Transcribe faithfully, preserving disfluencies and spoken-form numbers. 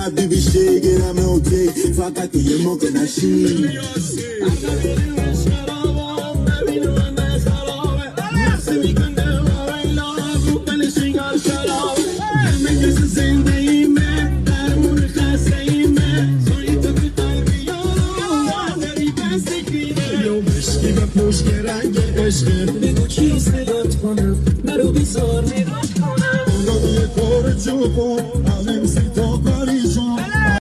حبیبی شیگرم اوکی فقط تو یه موقع نشین مشکی رنگ عشق بگو کیست